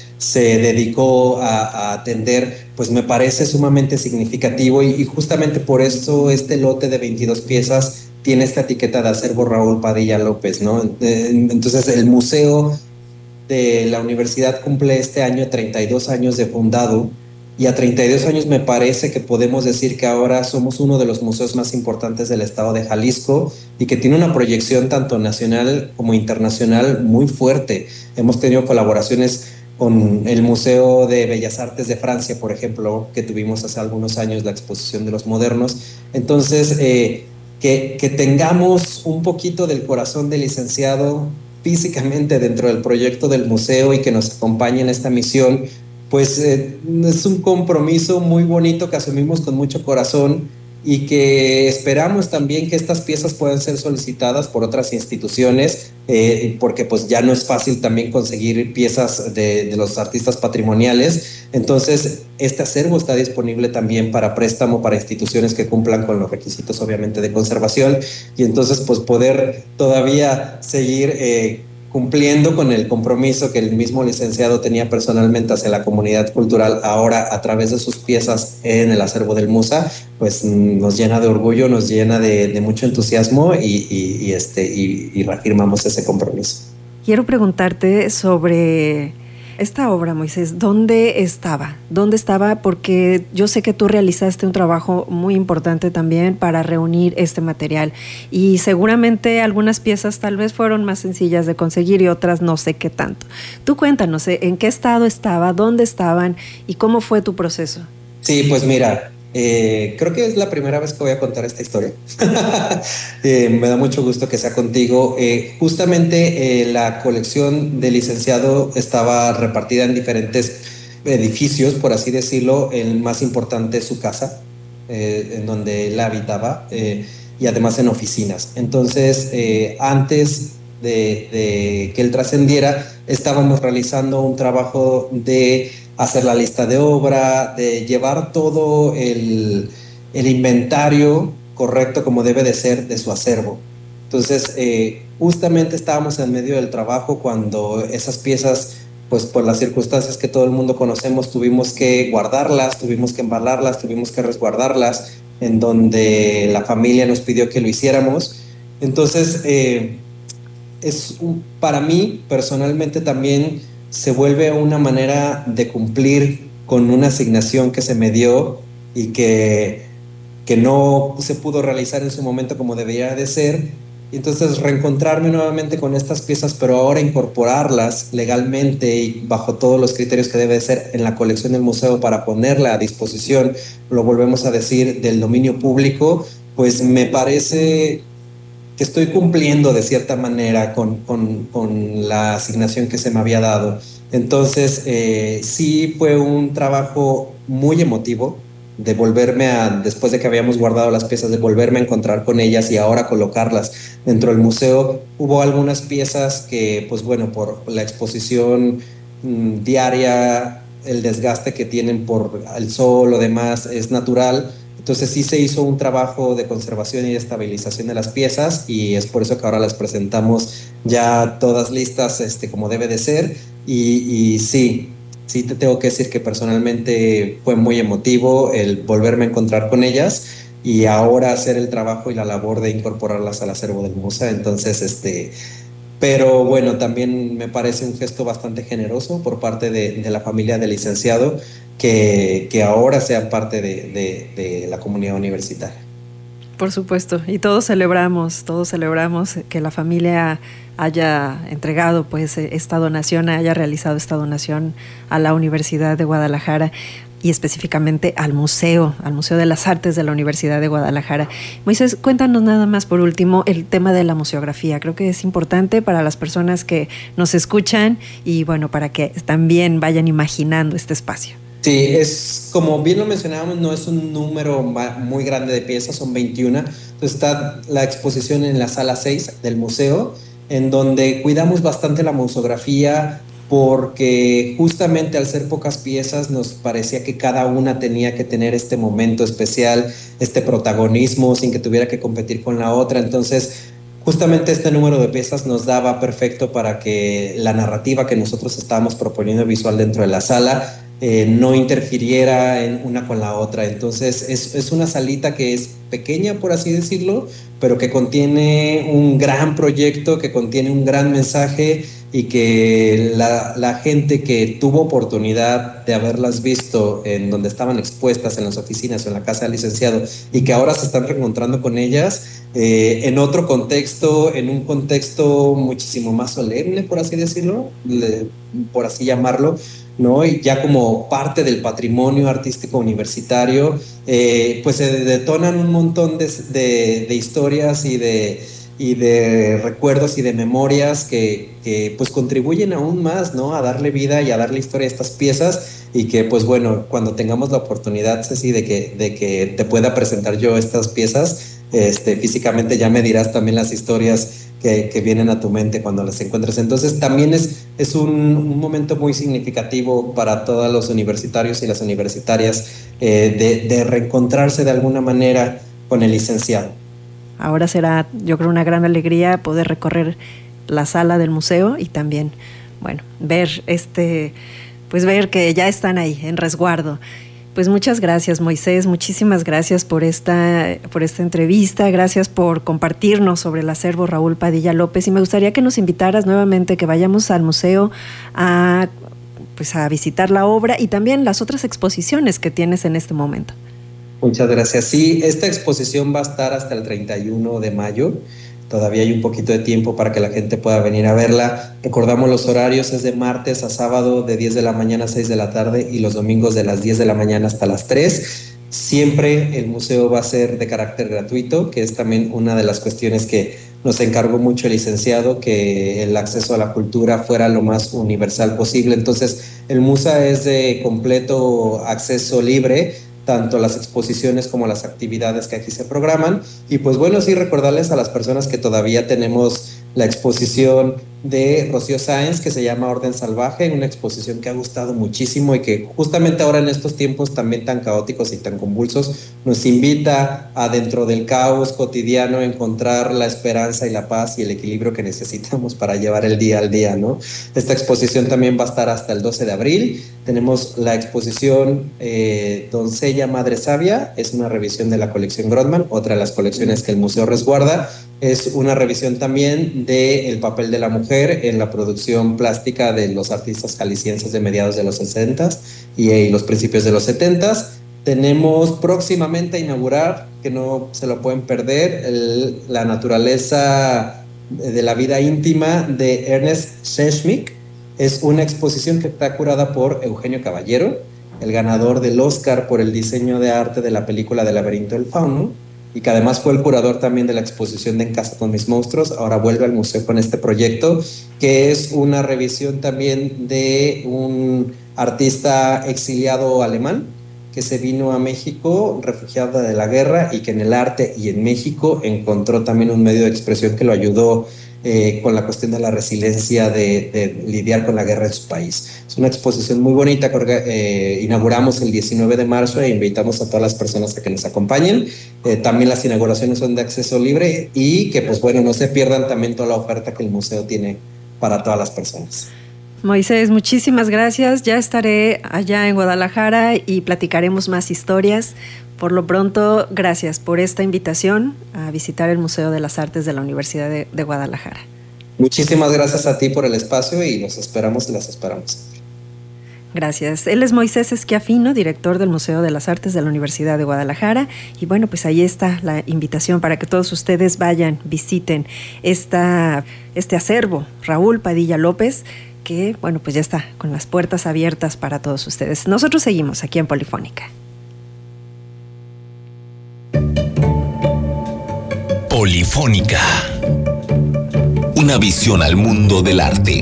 dedicó a atender, pues me parece sumamente significativo y justamente por eso este lote de 22 piezas tiene esta etiqueta de acervo Raúl Padilla López, ¿no? Entonces el museo de la universidad cumple este año 32 años de fundado. Y a 32 años me parece que podemos decir que ahora somos uno de los museos más importantes del estado de Jalisco y que tiene una proyección tanto nacional como internacional muy fuerte. Hemos tenido colaboraciones con el Museo de Bellas Artes de Francia, por ejemplo, que tuvimos hace algunos años la exposición de los modernos. Entonces, que tengamos un poquito del corazón del licenciado físicamente dentro del proyecto del museo y que nos acompañe en esta misión, pues es un compromiso muy bonito que asumimos con mucho corazón y que esperamos también que estas piezas puedan ser solicitadas por otras instituciones, porque pues ya no es fácil también conseguir piezas de los artistas patrimoniales. Entonces este acervo está disponible también para préstamo para instituciones que cumplan con los requisitos obviamente de conservación, y entonces pues poder todavía seguir cumpliendo con el compromiso que el mismo licenciado tenía personalmente hacia la comunidad cultural, ahora a través de sus piezas en el acervo del MUSA, pues nos llena de orgullo, nos llena de mucho entusiasmo y reafirmamos ese compromiso. Quiero preguntarte sobre esta obra, Moisés. ¿Dónde estaba? ¿Dónde estaba? Porque yo sé que tú realizaste un trabajo muy importante también para reunir este material y seguramente algunas piezas tal vez fueron más sencillas de conseguir y otras no sé qué tanto. Tú cuéntanos, ¿en qué estado estaba? ¿Dónde estaban? ¿Y cómo fue tu proceso? Sí, pues mira, creo que es la primera vez que voy a contar esta historia. Me da mucho gusto que sea contigo. Justamente la colección del licenciado estaba repartida en diferentes edificios, por así decirlo. El más importante es su casa, en donde él habitaba, y además en oficinas. Entonces, antes de que él trascendiera, estábamos realizando un trabajo de hacer la lista de obra, de llevar todo el inventario correcto como debe de ser de su acervo. Entonces, justamente estábamos en medio del trabajo cuando esas piezas, pues por las circunstancias que todo el mundo conocemos, tuvimos que guardarlas, tuvimos que embalarlas, tuvimos que resguardarlas, en donde la familia nos pidió que lo hiciéramos. Entonces, para mí personalmente también se vuelve una manera de cumplir con una asignación que se me dio y que no se pudo realizar en su momento como debería de ser. Entonces reencontrarme nuevamente con estas piezas, pero ahora incorporarlas legalmente y bajo todos los criterios que debe de ser en la colección del museo para ponerla a disposición, lo volvemos a decir, del dominio público, pues me parece que estoy cumpliendo de cierta manera con la asignación que se me había dado. Entonces, sí fue un trabajo muy emotivo de volverme después de que habíamos guardado las piezas, de volverme a encontrar con ellas y ahora colocarlas dentro del museo. Hubo algunas piezas que, pues bueno, por la exposición diaria, el desgaste que tienen por el sol o demás es natural. Entonces sí se hizo un trabajo de conservación y de estabilización de las piezas y es por eso que ahora las presentamos ya todas listas como debe de ser y sí te tengo que decir que personalmente fue muy emotivo el volverme a encontrar con ellas y ahora hacer el trabajo y la labor de incorporarlas al acervo del museo. Entonces pero bueno, también me parece un gesto bastante generoso por parte de la familia del licenciado que ahora sean parte de la comunidad universitaria. Por supuesto, y todos celebramos que la familia haya entregado pues esta donación, haya realizado esta donación a la Universidad de Guadalajara y específicamente al Museo de las Artes de la Universidad de Guadalajara. Moisés, cuéntanos nada más por último el tema de la museografía. Creo que es importante para las personas que nos escuchan y bueno, para que también vayan imaginando este espacio. Sí, es como bien lo mencionábamos, no es un número muy grande de piezas, son 21. Entonces está la exposición en la sala 6 del museo, en donde cuidamos bastante la museografía porque justamente al ser pocas piezas nos parecía que cada una tenía que tener este momento especial, este protagonismo sin que tuviera que competir con la otra. Entonces justamente este número de piezas nos daba perfecto para que la narrativa que nosotros estábamos proponiendo visual dentro de la sala no interfiriera en una con la otra. Entonces es una salita que es pequeña, por así decirlo, pero que contiene un gran proyecto, que contiene un gran mensaje, y que la gente que tuvo oportunidad de haberlas visto en donde estaban expuestas en las oficinas o en la casa del licenciado, y que ahora se están reencontrando con ellas en otro contexto, en un contexto muchísimo más solemne, por así decirlo, por así llamarlo, ¿no? Y ya como parte del patrimonio artístico universitario, pues se detonan un montón de historias y de recuerdos y de memorias que pues contribuyen aún más, ¿no? A darle vida y a darle historia a estas piezas, y que pues bueno, cuando tengamos la oportunidad, Ceci, de que te pueda presentar yo estas piezas, físicamente ya me dirás también las historias que vienen a tu mente cuando las encuentres. Entonces también es un momento muy significativo para todos los universitarios y las universitarias de reencontrarse de alguna manera con el licenciado. Ahora será, yo creo, una gran alegría poder recorrer la sala del museo y también, bueno, ver ver que ya están ahí en resguardo. Pues muchas gracias, Moisés, muchísimas gracias por esta entrevista, gracias por compartirnos sobre el acervo Raúl Padilla López, y me gustaría que nos invitaras nuevamente, que vayamos al museo a visitar la obra y también las otras exposiciones que tienes en este momento. Muchas gracias. Sí, esta exposición va a estar hasta el 31 de mayo. Todavía hay un poquito de tiempo para que la gente pueda venir a verla. Recordamos los horarios, es de martes a sábado de 10 de la mañana a 6 de la tarde y los domingos de las 10 de la mañana hasta las 3. Siempre el museo va a ser de carácter gratuito, que es también una de las cuestiones que nos encargó mucho el licenciado, que el acceso a la cultura fuera lo más universal posible. Entonces, el MUSA es de completo acceso libre, tanto las exposiciones como las actividades que aquí se programan. Y pues bueno, sí, recordarles a las personas que todavía tenemos la exposición de Rocío Sáenz, que se llama Orden Salvaje, una exposición que ha gustado muchísimo y que justamente ahora en estos tiempos también tan caóticos y tan convulsos nos invita a, dentro del caos cotidiano, encontrar la esperanza y la paz y el equilibrio que necesitamos para llevar el día al día, ¿no? Esta exposición también va a estar hasta el 12 de abril. Tenemos la exposición Doncella Madre Sabia, es una revisión de la colección Grothman, otra de las colecciones que el museo resguarda. Es una revisión también del papel de la mujer en la producción plástica de los artistas jaliscienses de mediados de los 60s y los principios de los 70s. Tenemos próximamente a inaugurar, que no se lo pueden perder, la naturaleza de la vida íntima de Ernest Schmidt. Es una exposición que está curada por Eugenio Caballero, el ganador del Oscar por el diseño de arte de la película del Laberinto del Fauno, y que además fue el curador también de la exposición de En Casa con Mis Monstruos. Ahora vuelve al museo con este proyecto, que es una revisión también de un artista exiliado alemán que se vino a México, refugiado de la guerra, y que en el arte y en México encontró también un medio de expresión que lo ayudó con la cuestión de la resiliencia de lidiar con la guerra en su país. Es una exposición muy bonita que inauguramos el 19 de marzo e invitamos a todas las personas a que nos acompañen. También las inauguraciones son de acceso libre y que pues bueno, no se pierdan también toda la oferta que el museo tiene para todas las personas. Moisés, muchísimas gracias. Ya estaré allá en Guadalajara y platicaremos más historias. Por lo pronto, gracias por esta invitación a visitar el Museo de las Artes de la Universidad de Guadalajara. Muchísimas gracias a ti por el espacio y los esperamos y las esperamos. Gracias. Él es Moisés Schiaffino, director del Museo de las Artes de la Universidad de Guadalajara. Y bueno, pues ahí está la invitación para que todos ustedes vayan, visiten este acervo, Raúl Padilla López, que bueno, pues ya está con las puertas abiertas para todos ustedes. Nosotros seguimos aquí en Polifónica. Polifónica. Una visión al mundo del arte.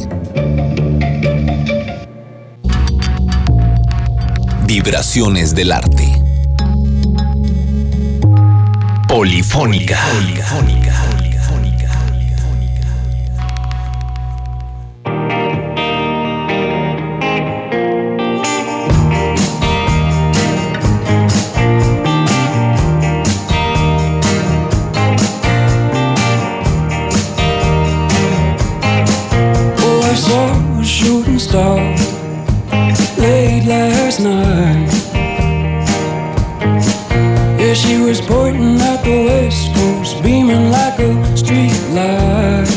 Vibraciones del arte. Polifónica. was pointing at the west coast, beaming like a street light.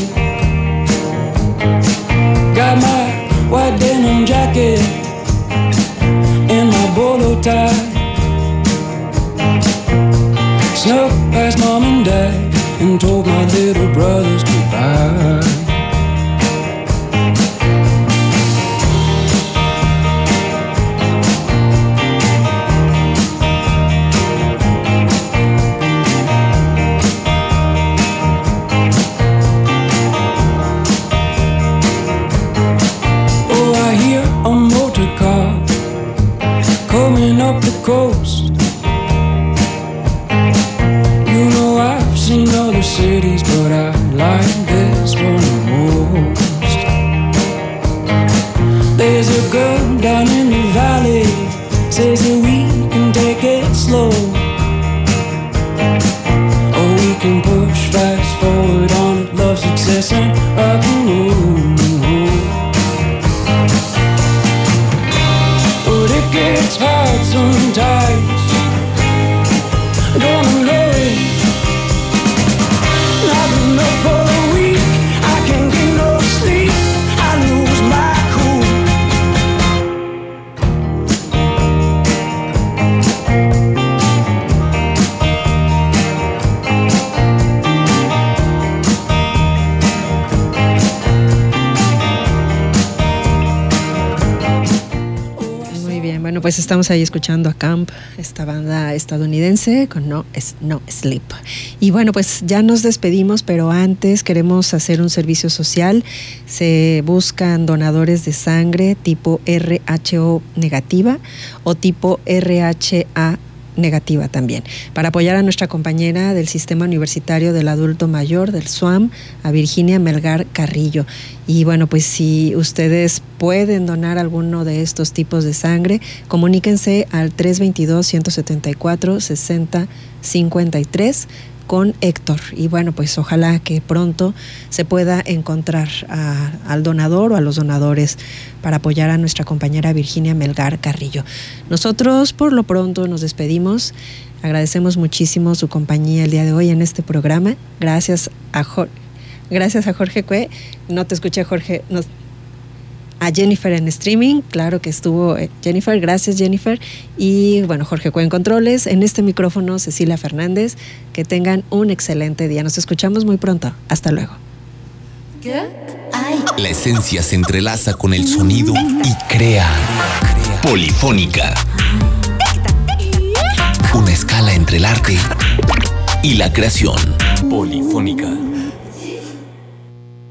Got my white denim jacket and my bolo tie. Snuck past mom and dad and told my little brothers goodbye. Up the coast, you know I've seen other cities, but I like this one the most. There's a girl down in the valley, says that we can take it slow, or we can push fast forward on it, love, success and rock and roll. It's hard sometimes, gonna know it. Not enough for a week, I can't get no sleep, I lose my cool. Bueno, pues estamos ahí escuchando a Camp, esta banda estadounidense con No Sleep. Y bueno, pues ya nos despedimos, pero antes queremos hacer un servicio social. Se buscan donadores de sangre tipo RHO negativa o tipo RHA negativa también, para apoyar a nuestra compañera del Sistema Universitario del Adulto Mayor, del SUAM, a Virginia Melgar Carrillo. Y bueno, pues si ustedes pueden donar alguno de estos tipos de sangre, comuníquense al 322-174-6053 con Héctor. Y bueno, pues ojalá que pronto se pueda encontrar al donador o a los donadores para apoyar a nuestra compañera Virginia Melgar Carrillo. Nosotros por lo pronto nos despedimos. Agradecemos muchísimo su compañía el día de hoy en este programa. Gracias a Jorge Cue. No te escuché, Jorge. A Jennifer en streaming, claro que estuvo Jennifer, gracias Jennifer. Y bueno, Jorge Cue en controles, en este micrófono Cecilia Fernández. Que tengan un excelente día. Nos escuchamos muy pronto. Hasta luego. La esencia se entrelaza con el sonido y crea Polifónica. Una escala entre el arte y la creación. Polifónica.